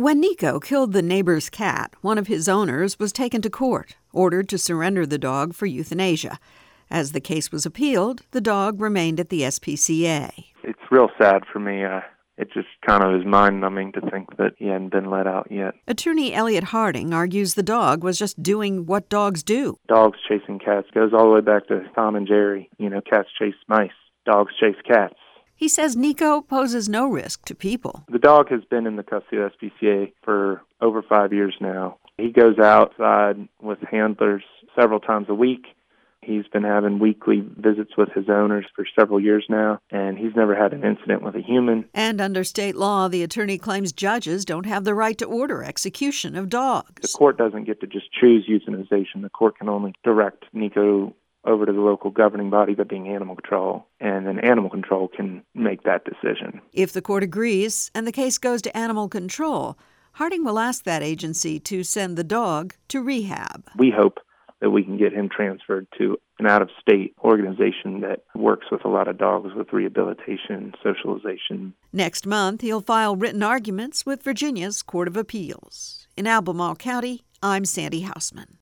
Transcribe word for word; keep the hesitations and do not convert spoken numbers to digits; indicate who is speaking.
Speaker 1: When Nico killed the neighbor's cat, one of his owners was taken to court, ordered to surrender the dog for euthanasia. As the case was appealed, the dog remained at the S P C A.
Speaker 2: It's real sad for me. Uh, it just kind of is mind-numbing to think that he hadn't been let out yet.
Speaker 1: Attorney Elliot Harding argues the dog was just doing what dogs do.
Speaker 2: Dogs chasing cats goes all the way back to Tom and Jerry. You know, cats chase mice. Dogs chase cats.
Speaker 1: He says Nico poses no risk to people.
Speaker 2: The dog has been in the custody of the S P C A for over five years now. He goes outside with handlers several times a week. He's been having weekly visits with his owners for several years now, and he's never had an incident with a human.
Speaker 1: And under state law, the attorney claims judges don't have the right to order execution of dogs.
Speaker 2: The court doesn't get to just choose euthanization. The court can only direct Nico over to the local governing body, that being animal control, and then animal control can make that decision.
Speaker 1: If the court agrees and the case goes to animal control, Harding will ask that agency to send the dog to rehab.
Speaker 2: We hope that we can get him transferred to an out-of-state organization that works with a lot of dogs with rehabilitation, socialization.
Speaker 1: Next month, he'll file written arguments with Virginia's Court of Appeals. In Albemarle County, I'm Sandy Hausman.